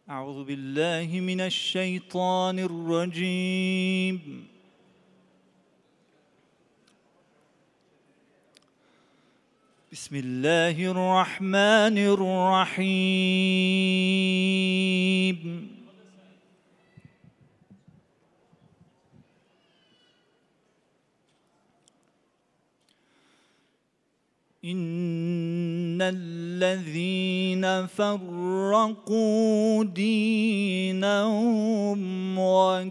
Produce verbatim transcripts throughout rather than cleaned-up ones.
أعوذ بالله من الشيطان الرجيم. بسم الله الرحمن الرحيم. إن الذين فرقوا دينهم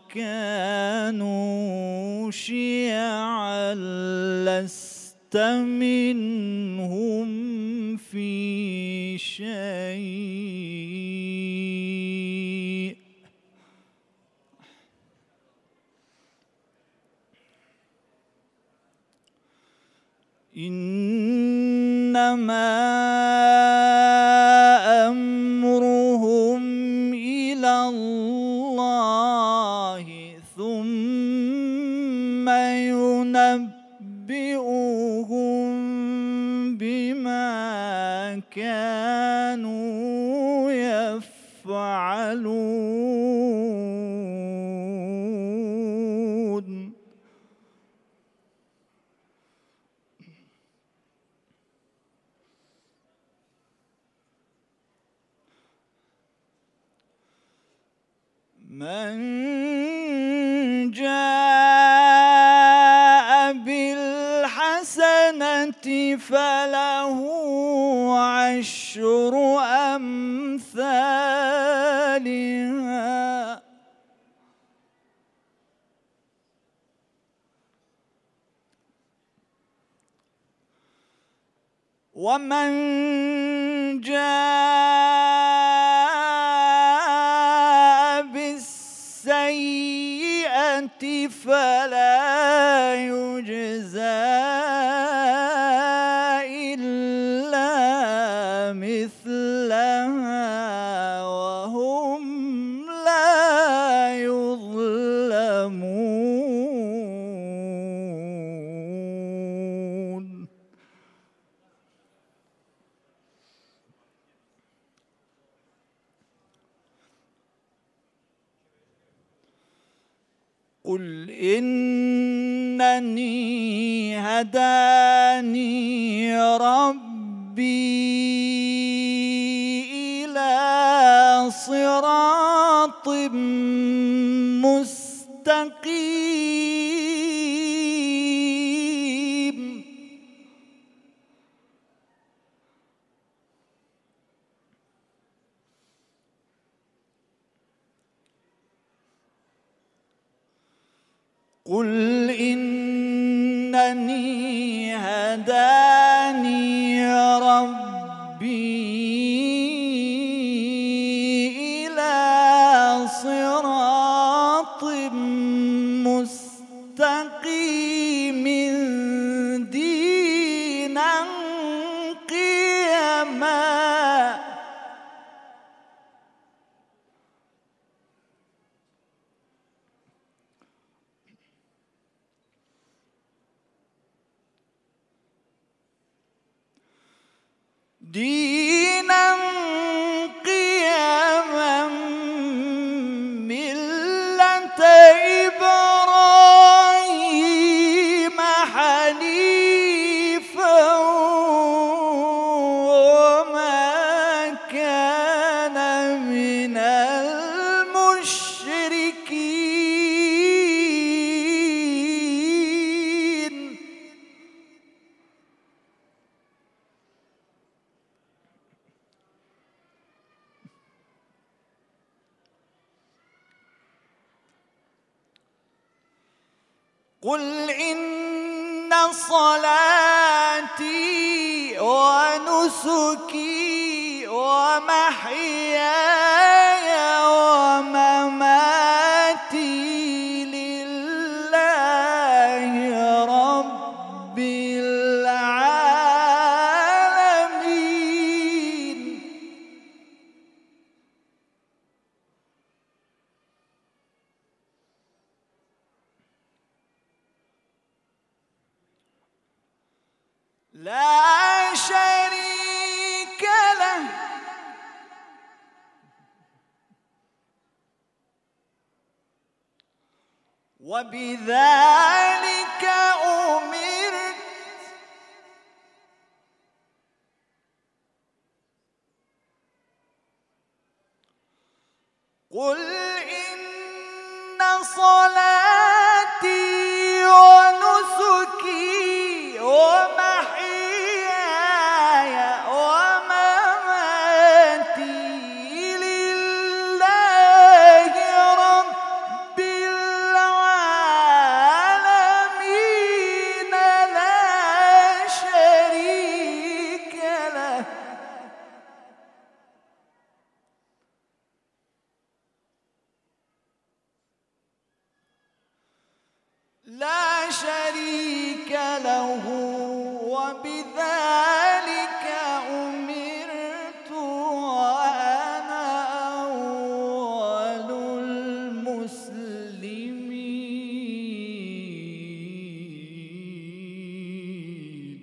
وكانوا شيعا لست منهم في شيء إنما أمرهم إلى الله ثم ينبئهم بما كانوا يفعلون. من جاء بالحسنة فله عشر أمثالها ومن جاء بالسيئة فلا يجزى إلا مثلها وهم لا يظلمون. قل إنني هداني ربي إلى صراط مستقيم قل إنني هداني ربي إلى صراط مستقيم دينا قيما دينا قيما ملة إبراهيم حنيفا وما كان من المشركين. قل إن صلاتي ونسكي ومحياي ومماتي لله رب العالمين لا شريك له وبذلك أمرت قل إن صلاتي ونسكي ومحياي ومماتي لله رب العالمين لا شريك له لا شريك له وبذلك أمرت وأنا أول المسلمين.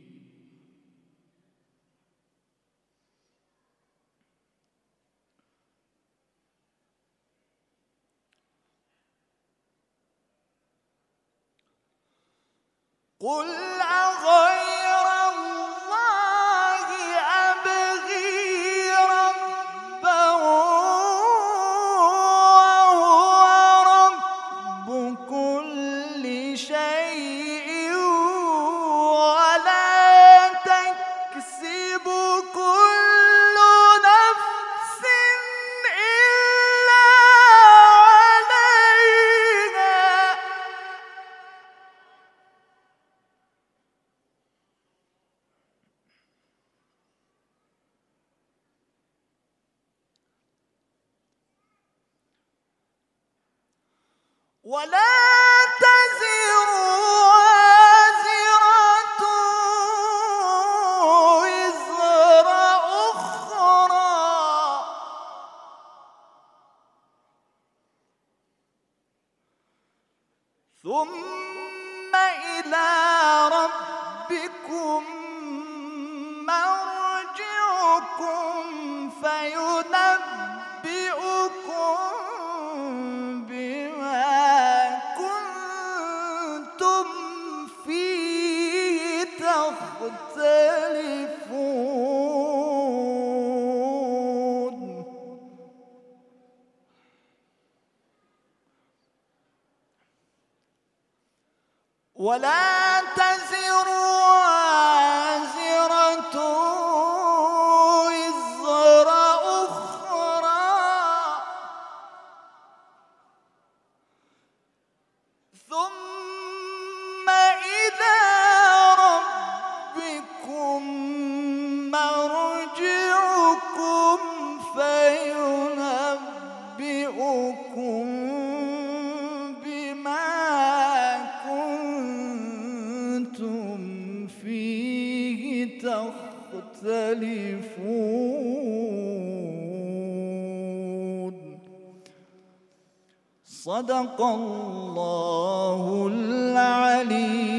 قل أغير الله أبغي ربا وهو رب كل شيء ولا تكسب كل نفس إلا عليها ولا تزر وازرة وزر أخرى ثم إلى ربكم مرجعكم فينبئكم بما كنتم فيه تختلفون. ولا تزر وازرة وزر أخرى ثم إلى ربكم مرجعكم فينبئكم تختلفون. صدق الله العلي